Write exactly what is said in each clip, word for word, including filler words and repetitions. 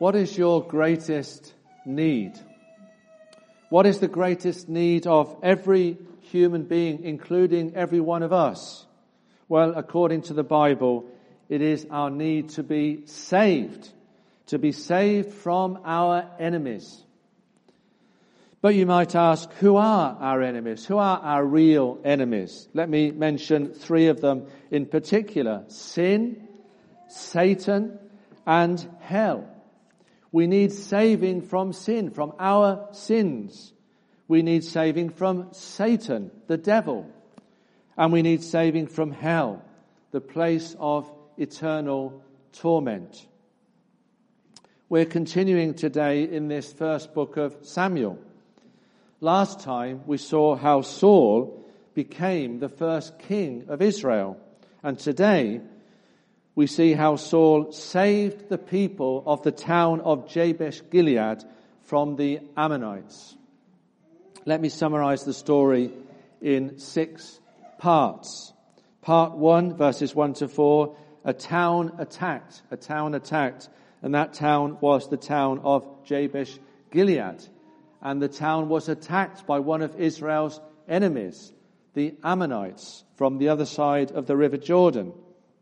What is your greatest need? What is the greatest need of every human being, including every one of us? Well, according to the Bible, it is our need to be saved, to be saved from our enemies. But you might ask, who are our enemies? Who are our real enemies? Let me mention three of them in particular: sin, Satan, and hell. We need saving from sin, from our sins. We need saving from Satan, the devil. And we need saving from hell, the place of eternal torment. We're continuing today in this first book of Samuel. Last time we saw how Saul became the first king of Israel. And today we see how Saul saved the people of the town of Jabesh Gilead from the Ammonites. Let me summarize the story in six parts. Part one, verses one to four, a town attacked, a town attacked, and that town was the town of Jabesh Gilead. And the town was attacked by one of Israel's enemies, the Ammonites, from the other side of the River Jordan.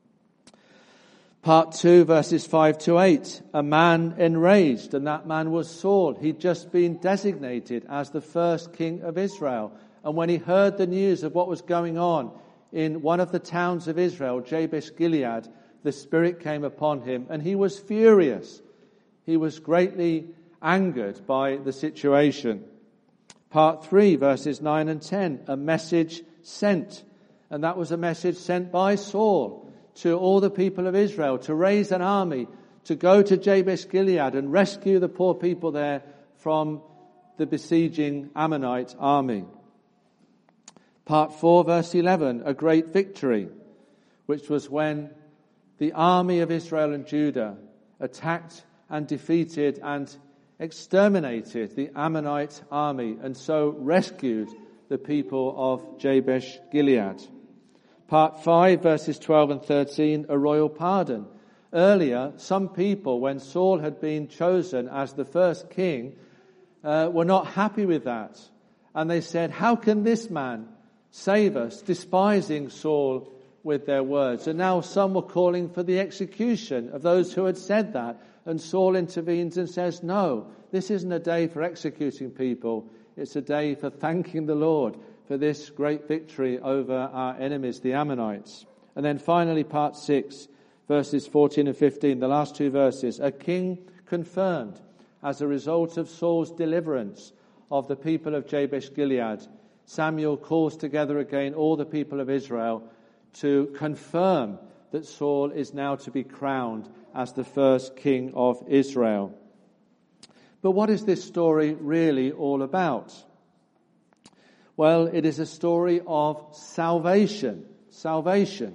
Part two, verses five to eight, a man enraged, and that man was Saul. He'd just been designated as the first king of Israel. And when he heard the news of what was going on in one of the towns of Israel, Jabesh Gilead, the Spirit came upon him, and he was furious. He was greatly angered by the situation. Part three, verses nine and ten, a message sent. And that was a message sent by Saul to all the people of Israel to raise an army, to go to Jabesh Gilead and rescue the poor people there from the besieging Ammonite army. Part four, verse eleven, a great victory, which was when the army of Israel and Judah attacked and defeated and exterminated the Ammonite army and so rescued the people of Jabesh Gilead. Part five, verses twelve and thirteen, a royal pardon. Earlier, some people, when Saul had been chosen as the first king, uh, were not happy with that. And they said, how can this man save us, despising Saul with their words? And now some were calling for the execution of those who had said that. And Saul intervenes and says, no, this isn't a day for executing people. It's a day for thanking the Lord for this great victory over our enemies, the Ammonites. And then finally, part six, verses fourteen and fifteen, the last two verses. A king confirmed as a result of Saul's deliverance of the people of Jabesh Gilead. Samuel calls together again all the people of Israel to confirm that Saul is now to be crowned as the first king of Israel. But what is this story really all about? Well, it is a story of salvation. Salvation.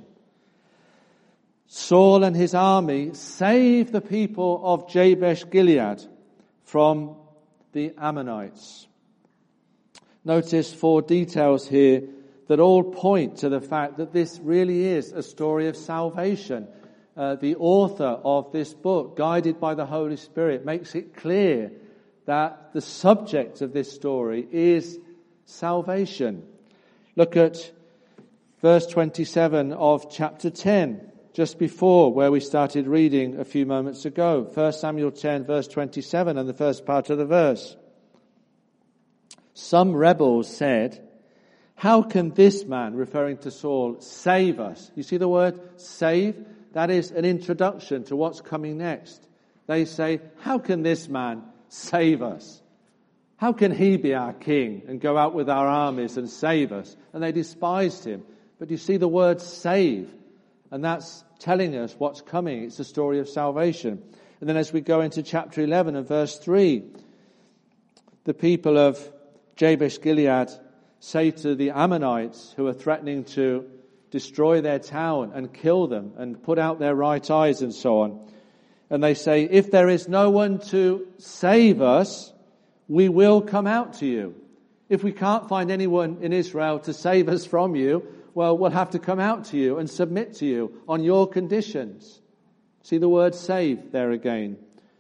Saul and his army saved the people of Jabesh Gilead from the Ammonites. Notice four details here that all point to the fact that this really is a story of salvation. Uh, the author of this book, guided by the Holy Spirit, makes it clear that the subject of this story is salvation. Look at verse twenty-seven of chapter ten, just before where we started reading a few moments ago. First Samuel ten, verse twenty-seven, and the first part of the verse. Some rebels said, how can this man, referring to Saul, save us? You see the word save? That is an introduction to what's coming next. They say, how can this man save us? How can he be our king and go out with our armies and save us? And they despised him. But you see the word save, and that's telling us what's coming. It's a story of salvation. And then as we go into chapter eleven and verse three, the people of Jabesh Gilead say to the Ammonites who are threatening to destroy their town and kill them and put out their right eyes and so on. And they say, if there is no one to save us, we will come out to you. If we can't find anyone in Israel to save us from you, well, we'll have to come out to you and submit to you on your conditions. See the word save there again.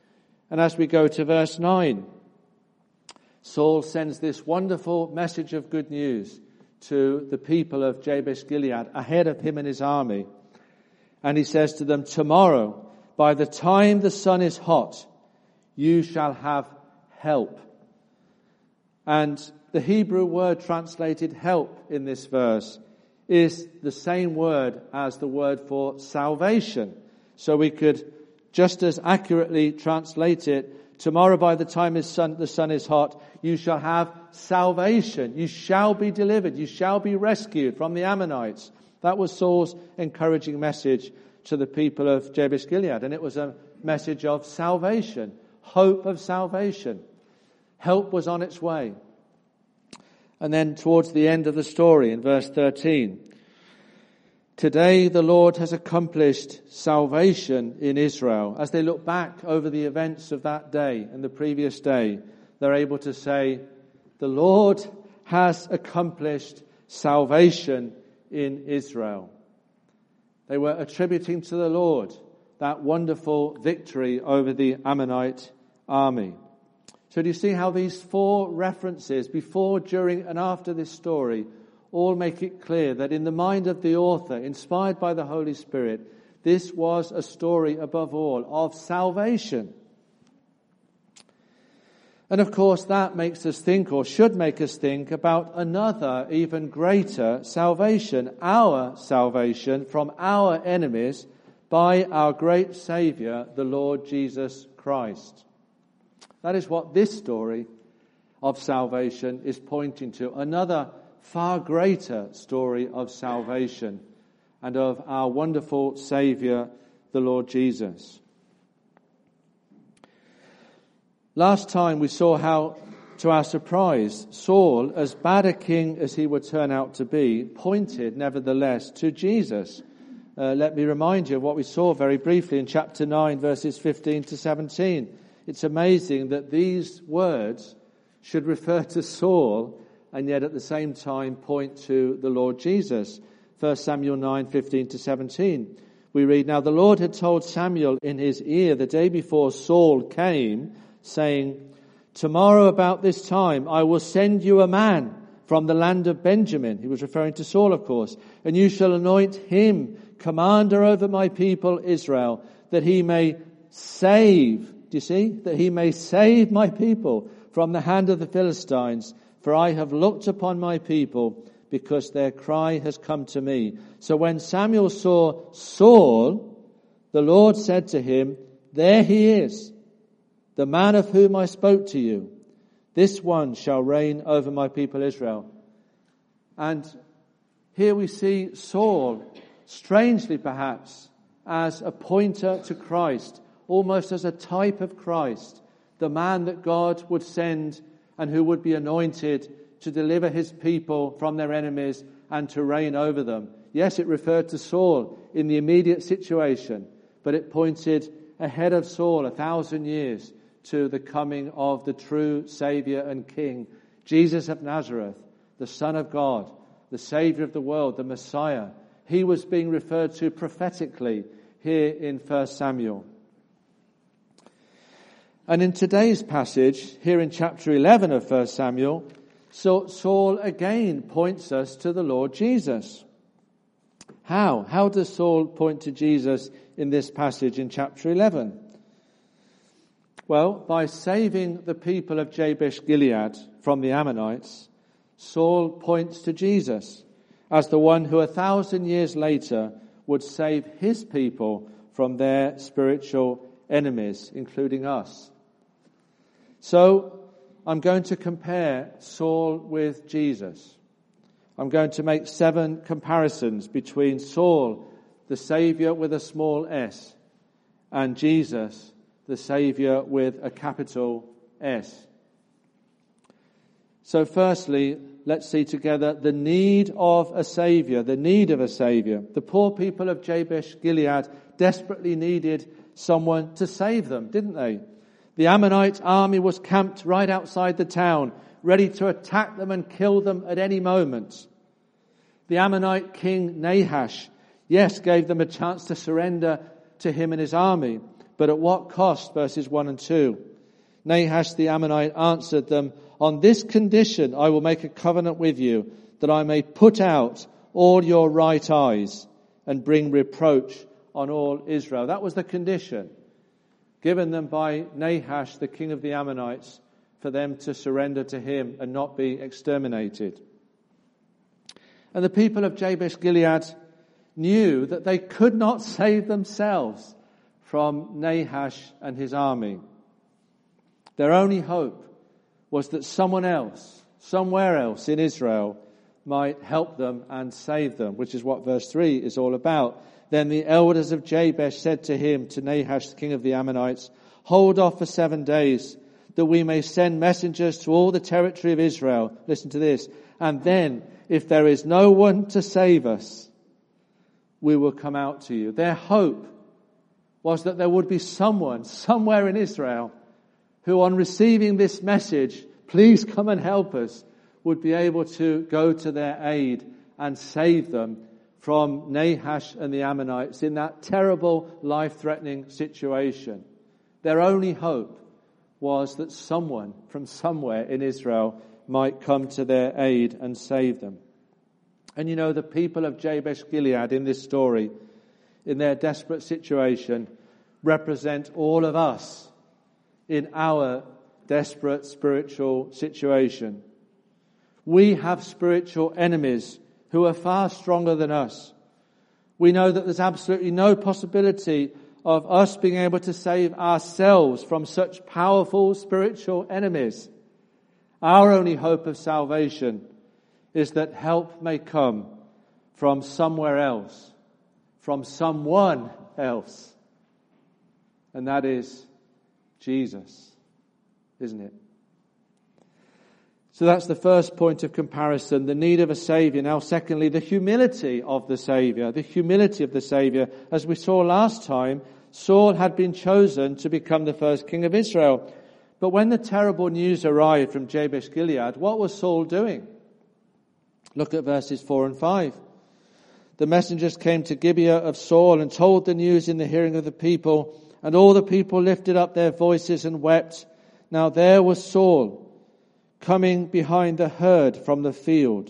And as we go to verse nine, Saul sends this wonderful message of good news to the people of Jabesh-Gilead ahead of him and his army. And he says to them, tomorrow, by the time the sun is hot, you shall have help. And the Hebrew word translated help in this verse is the same word as the word for salvation. So we could just as accurately translate it, tomorrow by the time his sun, the sun is hot, you shall have salvation. You shall be delivered. You shall be rescued from the Ammonites. That was Saul's encouraging message to the people of Jabesh-Gilead. And it was a message of salvation, hope of salvation. Help was on its way. And then towards the end of the story in verse thirteen, today the Lord has accomplished salvation in Israel. As they look back over the events of that day and the previous day, they're able to say, the Lord has accomplished salvation in Israel. They were attributing to the Lord that wonderful victory over the Ammonite army. So do you see how these four references, before, during, and after this story, all make it clear that in the mind of the author, inspired by the Holy Spirit, this was a story above all of salvation. And of course that makes us think, or should make us think, about another even greater salvation, our salvation from our enemies by our great Saviour, the Lord Jesus Christ. That is what this story of salvation is pointing to. Another far greater story of salvation and of our wonderful Saviour, the Lord Jesus. Last time we saw how, to our surprise, Saul, as bad a king as he would turn out to be, pointed nevertheless to Jesus. Uh, let me remind you of what we saw very briefly in chapter nine, verses fifteen to seventeen. It's amazing that these words should refer to Saul and yet at the same time point to the Lord Jesus. First Samuel nine, fifteen to seventeen. We read, now the Lord had told Samuel in his ear the day before Saul came, saying, tomorrow about this time I will send you a man from the land of Benjamin. He was referring to Saul, of course. And you shall anoint him commander over my people Israel, that he may save, do you see? That he may save my people from the hand of the Philistines. For I have looked upon my people, because their cry has come to me. So when Samuel saw Saul, the Lord said to him, there he is, the man of whom I spoke to you. This one shall reign over my people Israel. And here we see Saul, strangely perhaps, as a pointer to Christ, almost as a type of Christ, the man that God would send and who would be anointed to deliver his people from their enemies and to reign over them. Yes, it referred to Saul in the immediate situation, but it pointed ahead of Saul a thousand years to the coming of the true Saviour and King, Jesus of Nazareth, the Son of God, the Saviour of the world, the Messiah. He was being referred to prophetically here in First Samuel. And in today's passage, here in chapter eleven of First Samuel, so Saul again points us to the Lord Jesus. How? How does Saul point to Jesus in this passage in chapter eleven? Well, by saving the people of Jabesh-Gilead from the Ammonites, Saul points to Jesus as the one who a thousand years later would save his people from their spiritual enemies, including us. So, I'm going to compare Saul with Jesus. I'm going to make seven comparisons between Saul, the Saviour with a small s, and Jesus, the Saviour with a capital S. So firstly, let's see together the need of a Saviour, the need of a Saviour. The poor people of Jabesh-Gilead desperately needed someone to save them, didn't they? The Ammonite army was camped right outside the town, ready to attack them and kill them at any moment. The Ammonite king Nahash, yes, gave them a chance to surrender to him and his army, but at what cost? Verses one and two. Nahash the Ammonite answered them, on this condition I will make a covenant with you, that I may put out all your right eyes and bring reproach on all Israel. That was the condition given them by Nahash, the king of the Ammonites, for them to surrender to him and not be exterminated. And the people of Jabesh Gilead knew that they could not save themselves from Nahash and his army. Their only hope was that someone else, somewhere else in Israel, might help them and save them, which is what verse three is all about. Then the elders of Jabesh said to him, to Nahash, the king of the Ammonites, hold off for seven days, that we may send messengers to all the territory of Israel. Listen to this. And then, if there is no one to save us, we will come out to you. Their hope was that there would be someone, somewhere in Israel, who on receiving this message, please come and help us, would be able to go to their aid and save them from Nahash and the Ammonites in that terrible, life-threatening situation. Their only hope was that someone from somewhere in Israel might come to their aid and save them. And you know, the people of Jabesh Gilead in this story, in their desperate situation, represent all of us in our desperate spiritual situation. We have spiritual enemies who are far stronger than us. We know that there's absolutely no possibility of us being able to save ourselves from such powerful spiritual enemies. Our only hope of salvation is that help may come from somewhere else, from someone else. And that is Jesus, isn't it? So that's the first point of comparison, the need of a Saviour. Now, secondly, the humility of the Saviour. The humility of the Saviour. As we saw last time, Saul had been chosen to become the first king of Israel. But when the terrible news arrived from Jabesh Gilead, what was Saul doing? Look at verses four and five. The messengers came to Gibeah of Saul and told the news in the hearing of the people, and all the people lifted up their voices and wept. Now there was Saul coming behind the herd from the field.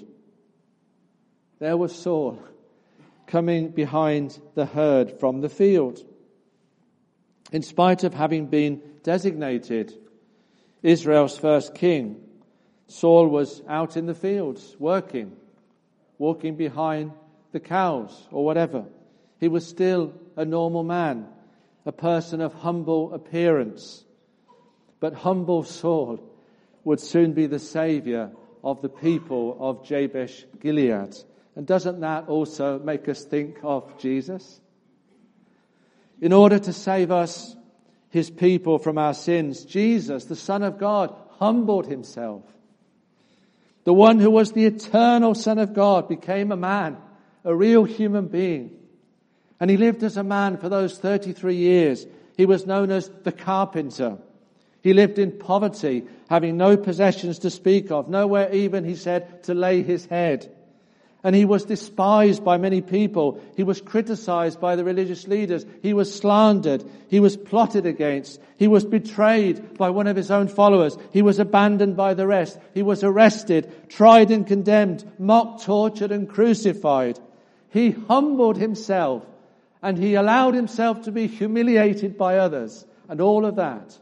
There was Saul coming behind the herd from the field. In spite of having been designated Israel's first king, Saul was out in the fields working, walking behind the cows or whatever. He was still a normal man, a person of humble appearance. But humble Saul would soon be the saviour of the people of Jabesh Gilead. And doesn't that also make us think of Jesus? In order to save us, his people, from our sins, Jesus, the Son of God, humbled himself. The one who was the eternal Son of God became a man, a real human being. And he lived as a man for those thirty-three years. He was known as the carpenter. He lived in poverty, having no possessions to speak of, nowhere even, he said, to lay his head. And he was despised by many people. He was criticized by the religious leaders. He was slandered. He was plotted against. He was betrayed by one of his own followers. He was abandoned by the rest. He was arrested, tried and condemned, mocked, tortured and crucified. He humbled himself and he allowed himself to be humiliated by others. And all of that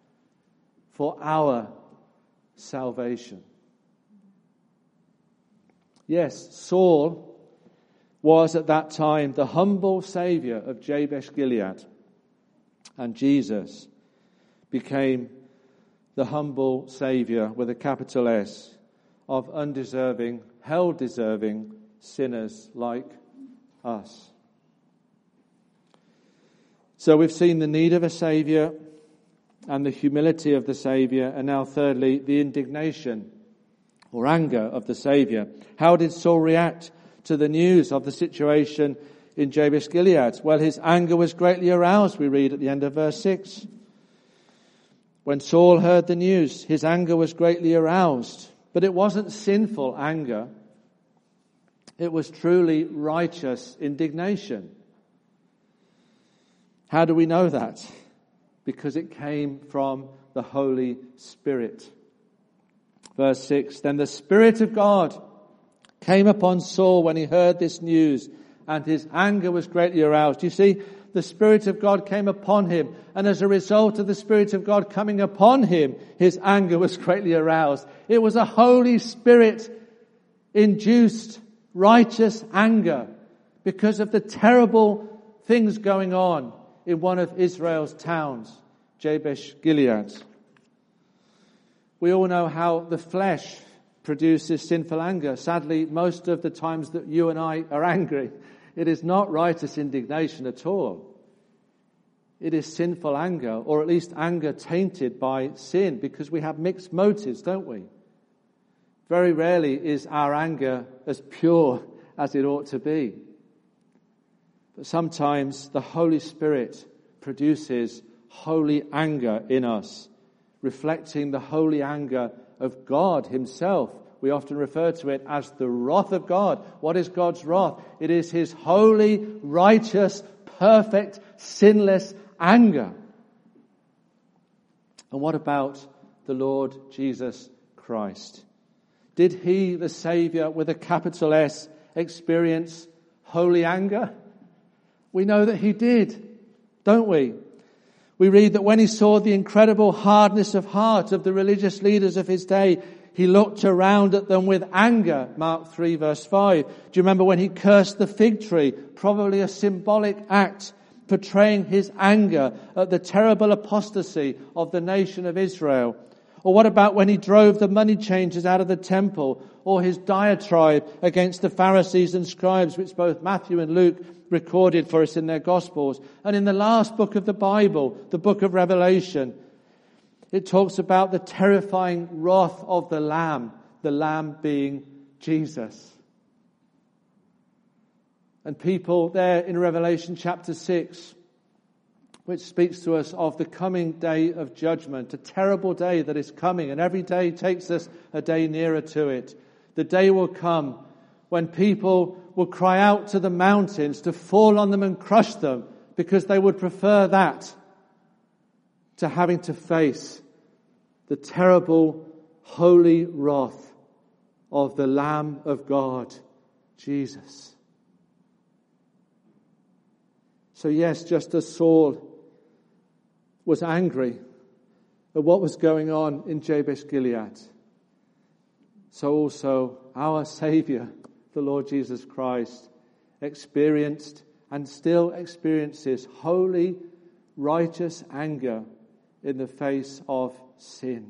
for our salvation. Yes, Saul was at that time the humble saviour of Jabesh Gilead. And Jesus became the humble saviour, with a capital S, of undeserving, hell-deserving sinners like us. So we've seen the need of a saviour and the humility of the saviour, and now thirdly, the indignation or anger of the Saviour. How did Saul react to the news of the situation in Jabesh Gilead? Well, his anger was greatly aroused, we read at the end of verse six. When Saul heard the news, his anger was greatly aroused. But it wasn't sinful anger. It was truly righteous indignation. How do we know that? because it came from the Holy Spirit. Verse six, then the Spirit of God came upon Saul when he heard this news, and his anger was greatly aroused. You see, the Spirit of God came upon him, and as a result of the Spirit of God coming upon him, his anger was greatly aroused. It was a Holy Spirit-induced righteous anger because of the terrible things going on in one of Israel's towns, Jabesh Gilead. We all know how the flesh produces sinful anger. Sadly, most of the times that you and I are angry, it is not righteous indignation at all. It is sinful anger, or at least anger tainted by sin, because we have mixed motives, don't we? Very rarely is our anger as pure as it ought to be. But sometimes the Holy Spirit produces holy anger in us, reflecting the holy anger of God himself. We often refer to it as the wrath of God. What is God's wrath? It is his holy, righteous, perfect, sinless anger. And what about the Lord Jesus Christ? Did he, the Saviour with a capital S, experience holy anger? We know that he did, don't we? We read that when he saw the incredible hardness of heart of the religious leaders of his day, he looked around at them with anger. Mark three verse five. Do you remember when he cursed the fig tree? Probably a symbolic act portraying his anger at the terrible apostasy of the nation of Israel. Or what about when he drove the money changers out of the temple? Or his diatribe against the Pharisees and scribes, which both Matthew and Luke recorded for us in their Gospels. And in the last book of the Bible, the book of Revelation, it talks about the terrifying wrath of the Lamb, the Lamb being Jesus. And people there in Revelation chapter six, which speaks to us of the coming day of judgment, a terrible day that is coming, and every day takes us a day nearer to it. The day will come when people will cry out to the mountains to fall on them and crush them, because they would prefer that to having to face the terrible, holy wrath of the Lamb of God, Jesus. So yes, just as Saul was angry at what was going on in Jabesh Gilead, so also our Saviour, the Lord Jesus Christ, experienced and still experiences holy, righteous anger in the face of sin.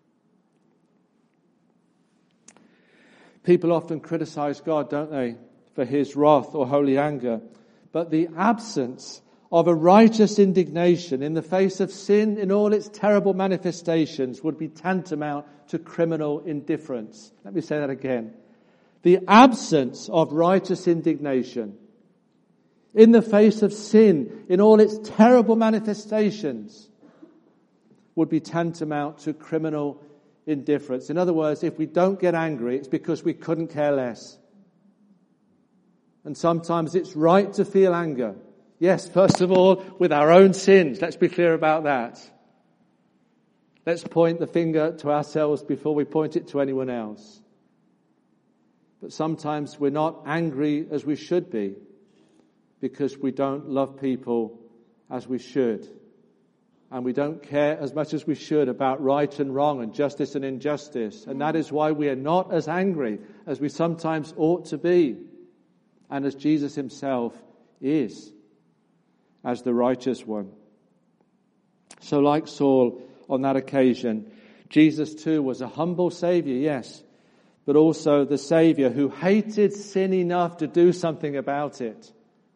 People often criticize God, don't they, for his wrath or holy anger. But the absence of a righteous indignation in the face of sin in all its terrible manifestations would be tantamount to criminal indifference. Let me say that again. The absence of righteous indignation in the face of sin in all its terrible manifestations would be tantamount to criminal indifference. In other words, if we don't get angry, it's because we couldn't care less. And sometimes it's right to feel anger. Yes, first of all, with our own sins. Let's be clear about that. Let's point the finger to ourselves before we point it to anyone else. But sometimes we're not angry as we should be because we don't love people as we should. And we don't care as much as we should about right and wrong and justice and injustice. And that is why we are not as angry as we sometimes ought to be. And as Jesus himself is, as the righteous one. So like Saul on that occasion, Jesus too was a humble Saviour, yes, but also the Saviour who hated sin enough to do something about it.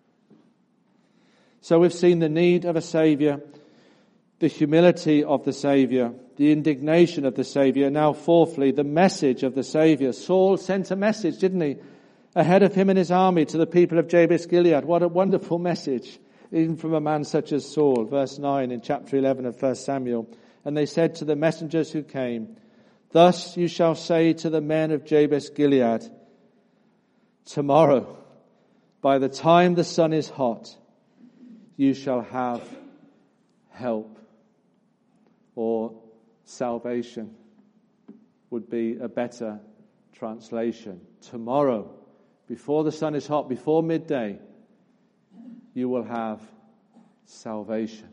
So we've seen the need of a Saviour, the humility of the Saviour, the indignation of the Saviour. Now fourthly, the message of the Saviour. Saul sent a message, didn't he? Ahead of him and his army to the people of Jabesh Gilead. What a wonderful message, even from a man such as Saul. Verse nine in chapter eleven of First Samuel. And they said to the messengers who came, thus you shall say to the men of Jabesh Gilead, tomorrow, by the time the sun is hot, you shall have help. or salvation would be a better translation. Tomorrow, before the sun is hot, before midday, you will have salvation.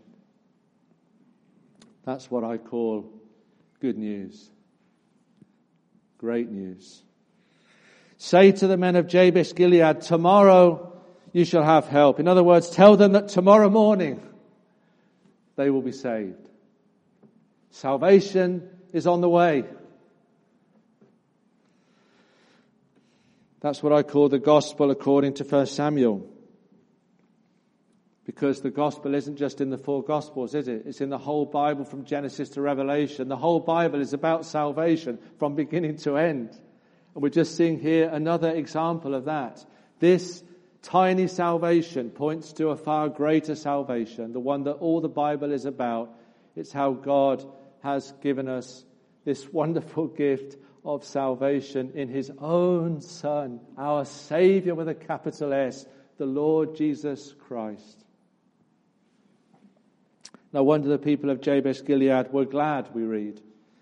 That's what I call good news. Great news. Say to the men of Jabesh Gilead, tomorrow you shall have help. In other words, tell them that tomorrow morning they will be saved. Salvation is on the way. That's what I call the gospel according to First Samuel. Because the gospel isn't just in the four gospels, is it? It's in the whole Bible from Genesis to Revelation. The whole Bible is about salvation from beginning to end. And we're just seeing here another example of that. This tiny salvation points to a far greater salvation, the one that all the Bible is about. It's how God has given us this wonderful gift of salvation in his own Son, our Saviour with a capital S, the Lord Jesus Christ. No wonder the people of Jabesh Gilead were glad, we read.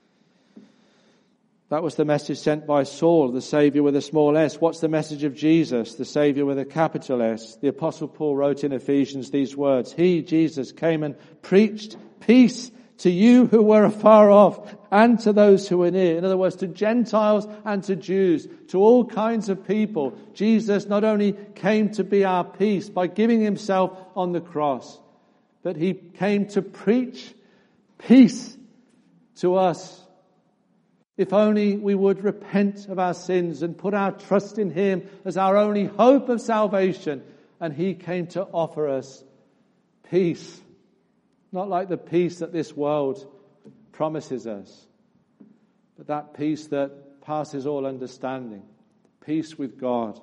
That was the message sent by Saul, the Saviour with a small s. What's the message of Jesus, the Saviour with a capital S? The Apostle Paul wrote in Ephesians these words, He, Jesus, came and preached peace to you who were afar off and to those who were near. In other words, to Gentiles and to Jews, to all kinds of people. Jesus not only came to be our peace by giving himself on the cross, but he came to preach peace to us. If only we would repent of our sins and put our trust in him as our only hope of salvation. And he came to offer us peace. Not like the peace that this world promises us, but that peace that passes all understanding. Peace with God.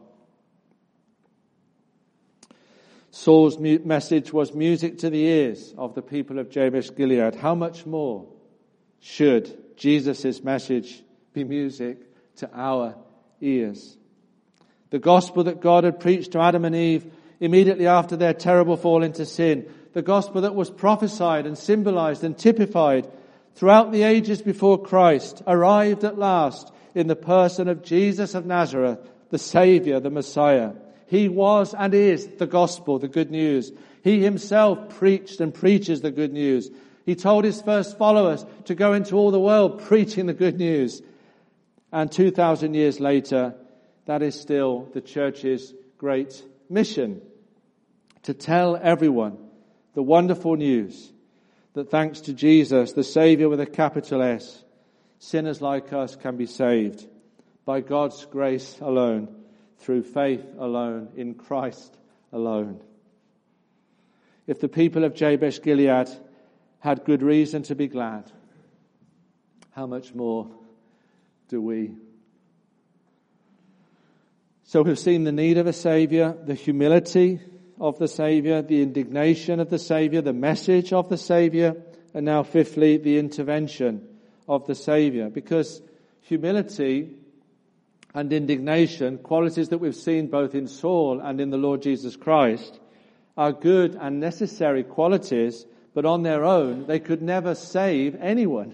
Saul's message was music to the ears of the people of Jabesh Gilead. How much more should Jesus' message be music to our ears? The gospel that God had preached to Adam and Eve immediately after their terrible fall into sin, the gospel that was prophesied and symbolized and typified throughout the ages before Christ, arrived at last in the person of Jesus of Nazareth, the Saviour, the Messiah. He was and is the gospel, the good news. He himself preached and preaches the good news. He told his first followers to go into all the world preaching the good news. And two thousand years later, that is still the church's great mission. To tell everyone the wonderful news that thanks to Jesus, the Saviour with a capital S, sinners like us can be saved by God's grace alone, through faith alone, in Christ alone. If the people of Jabesh Gilead had good reason to be glad, how much more do we? So we've seen the need of a Saviour, the humility of the Saviour, the indignation of the Saviour, the message of the Saviour, and now fifthly, the intervention of the Saviour. Because humility and indignation, qualities that we've seen both in Saul and in the Lord Jesus Christ, are good and necessary qualities, but on their own, they could never save anyone.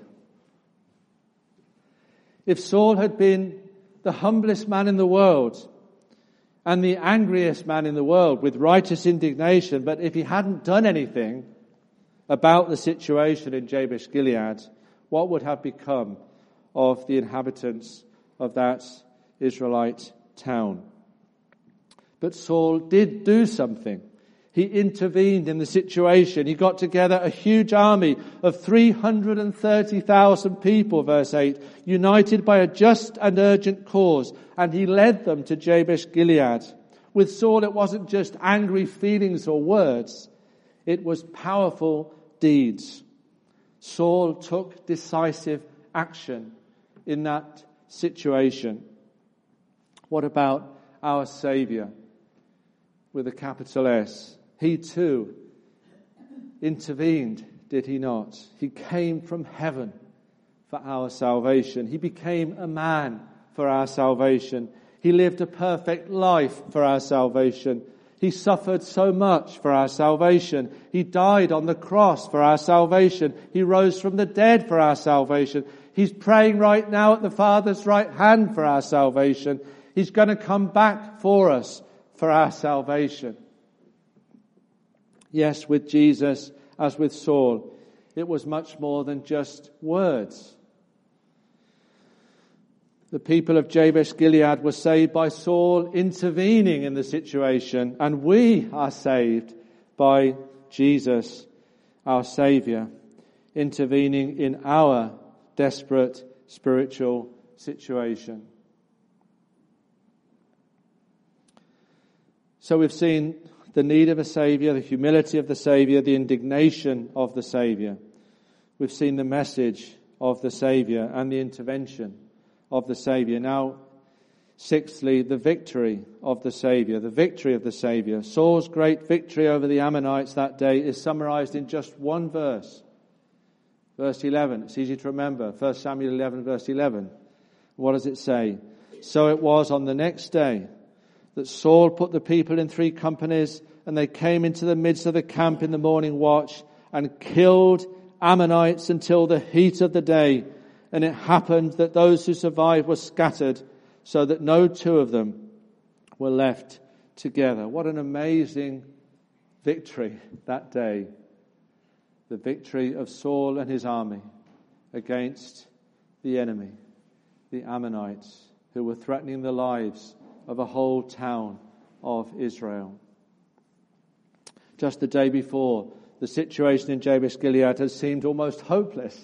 If Saul had been the humblest man in the world and the angriest man in the world with righteous indignation, but if he hadn't done anything about the situation in Jabesh Gilead, what would have become of the inhabitants of that Israelite town? But Saul did do something. He intervened in the situation. He got together a huge army of three hundred thirty thousand people, verse eight, united by a just and urgent cause, and he led them to Jabesh Gilead. With Saul, it wasn't just angry feelings or words. It was powerful deeds. Saul took decisive action in that situation. What about our Saviour with a capital S? He too intervened, did he not? He came from heaven for our salvation. He became a man for our salvation. He lived a perfect life for our salvation. He suffered so much for our salvation. He died on the cross for our salvation. He rose from the dead for our salvation. He's praying right now at the Father's right hand for our salvation. He's going to come back for us for our salvation. Yes, with Jesus, as with Saul, it was much more than just words. The people of Jabesh Gilead were saved by Saul intervening in the situation, and we are saved by Jesus, our Saviour, intervening in our desperate spiritual situation. So we've seen the need of a Saviour, the humility of the Saviour, the indignation of the Saviour. We've seen the message of the Saviour and the intervention of the Saviour. Now, sixthly, the victory of the Saviour, the victory of the Saviour. Saul's great victory over the Ammonites that day is summarized in just one verse. Verse eleven. It's easy to remember. First Samuel eleven, verse eleven. What does it say? So it was on the next day that Saul put the people in three companies, and they came into the midst of the camp in the morning watch and killed Ammonites until the heat of the day. And it happened that those who survived were scattered, so that no two of them were left together. What an amazing victory that day. The victory of Saul and his army against the enemy, the Ammonites, who were threatening the lives of a whole town of Israel. Just the day before, the situation in Jabesh Gilead had seemed almost hopeless.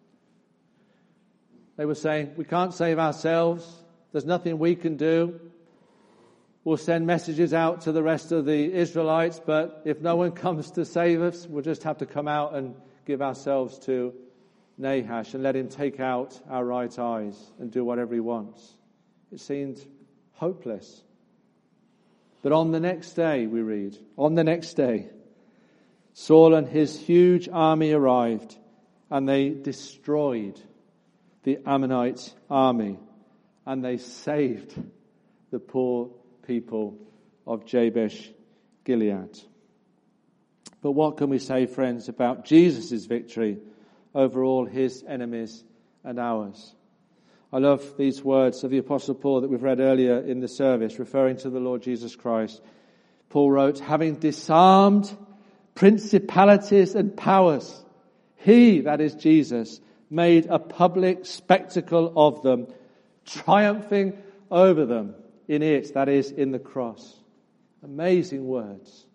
They were saying, we can't save ourselves. There's nothing we can do. We'll send messages out to the rest of the Israelites, but if no one comes to save us, we'll just have to come out and give ourselves to Nahash and let him take out our right eyes and do whatever he wants. It seemed hopeless. But on the next day, we read, on the next day, Saul and his huge army arrived, and they destroyed the Ammonite army, and they saved the poor people of Jabesh Gilead. But what can we say, friends, about Jesus' victory over all his enemies and ours? I love these words of the Apostle Paul that we've read earlier in the service, referring to the Lord Jesus Christ. Paul wrote, having disarmed principalities and powers, he, that is Jesus, made a public spectacle of them, triumphing over them in it, that is, in the cross. Amazing words.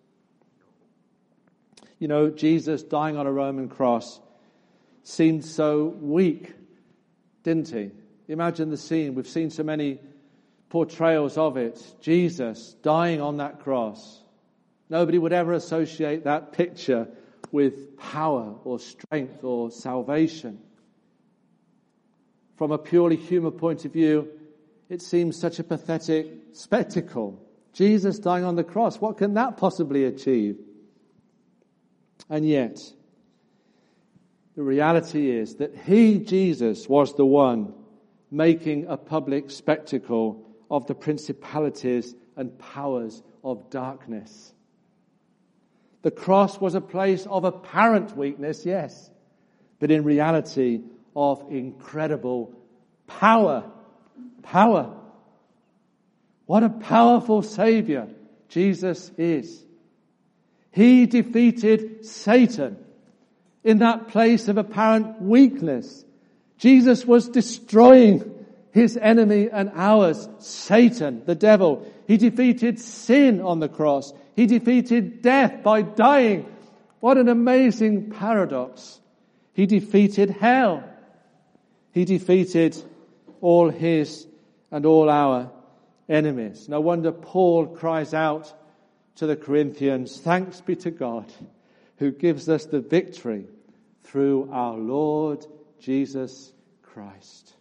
You know, Jesus dying on a Roman cross seemed so weak, didn't he? Imagine the scene. We've seen so many portrayals of it. Jesus dying on that cross. Nobody would ever associate that picture with power or strength or salvation. From a purely human point of view, it seems such a pathetic spectacle. Jesus dying on the cross, what can that possibly achieve? And yet, the reality is that he, Jesus, was the one making a public spectacle of the principalities and powers of darkness. The cross was a place of apparent weakness, yes, but in reality of incredible power. Power. What a powerful Saviour Jesus is. He defeated Satan in that place of apparent weakness. Jesus was destroying his enemy and ours, Satan, the devil. He defeated sin on the cross. He defeated death by dying. What an amazing paradox. He defeated hell. He defeated all his and all our enemies. No wonder Paul cries out to the Corinthians, thanks be to God who gives us the victory through our Lord Jesus Christ.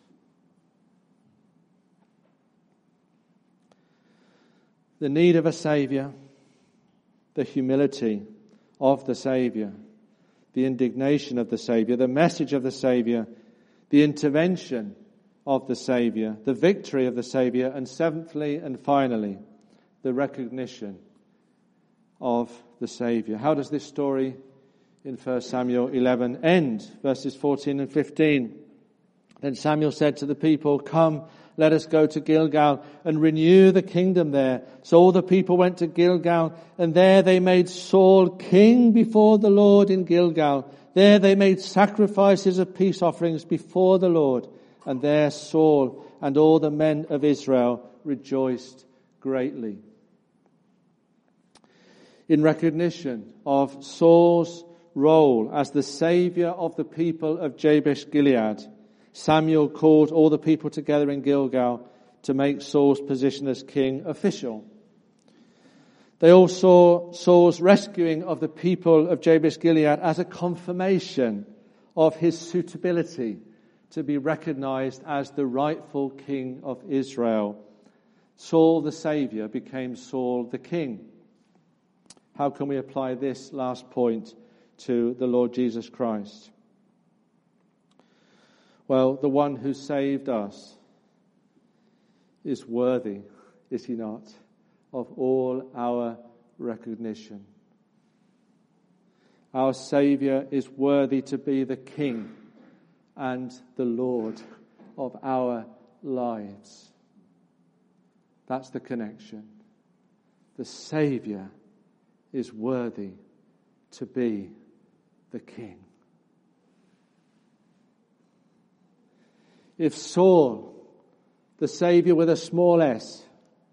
The need of a Saviour, the humility of the Saviour, the indignation of the Saviour, the message of the Saviour, the intervention of the Saviour, the victory of the Saviour, and seventhly and finally, the recognition of the Saviour. How does this story in First Samuel eleven end? Verses fourteen and fifteen. Then Samuel said to the people, "Come, let us go to Gilgal and renew the kingdom there." So all the people went to Gilgal, and there they made Saul king before the Lord in Gilgal. There they made sacrifices of peace offerings before the Lord, and there Saul and all the men of Israel rejoiced greatly. In recognition of Saul's role as the saviour of the people of Jabesh-Gilead, Samuel called all the people together in Gilgal to make Saul's position as king official. They all saw Saul's rescuing of the people of Jabesh-Gilead as a confirmation of his suitability to be recognized as the rightful king of Israel. Saul the Saviour became Saul the King. How can we apply this last point to the Lord Jesus Christ? Well, the one who saved us is worthy, is he not, of all our recognition. Our Saviour is worthy to be the King and the Lord of our lives. That's the connection. The Saviour is worthy to be the King. If Saul, the Saviour with a small s,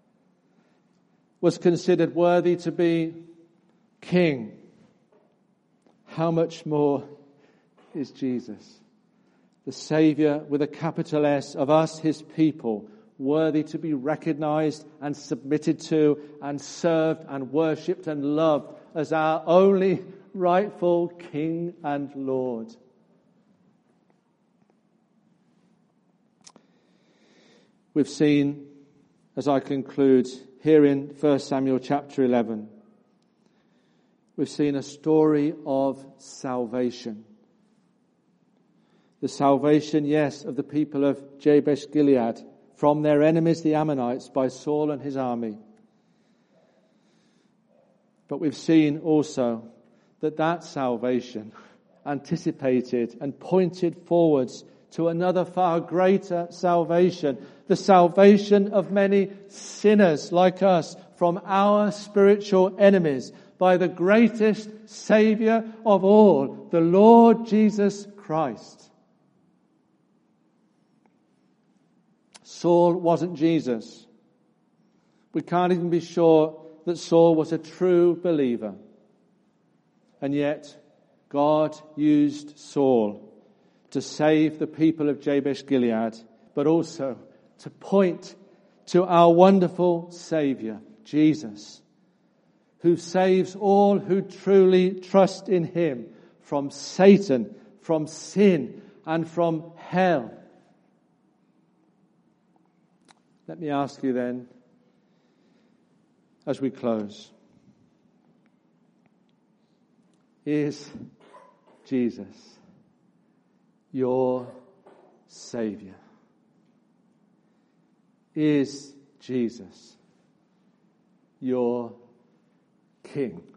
was considered worthy to be king, how much more is Jesus, the Saviour with a capital S of us, his people, worthy to be recognized and submitted to and served and worshipped and loved as our only rightful King and Lord. We've seen, as I conclude, here in First Samuel chapter eleven, we've seen a story of salvation. The salvation, yes, of the people of Jabesh-Gilead from their enemies, the Ammonites, by Saul and his army. But we've seen also that that salvation anticipated and pointed forwards to another far greater salvation, the salvation of many sinners like us from our spiritual enemies by the greatest Saviour of all, the Lord Jesus Christ. Saul wasn't Jesus. We can't even be sure that Saul was a true believer. And yet, God used Saul to save the people of Jabesh-Gilead, but also to point to our wonderful Saviour, Jesus, who saves all who truly trust in him from Satan, from sin, and from hell. Let me ask you then, as we close, is Jesus your Saviour? Is Jesus your King?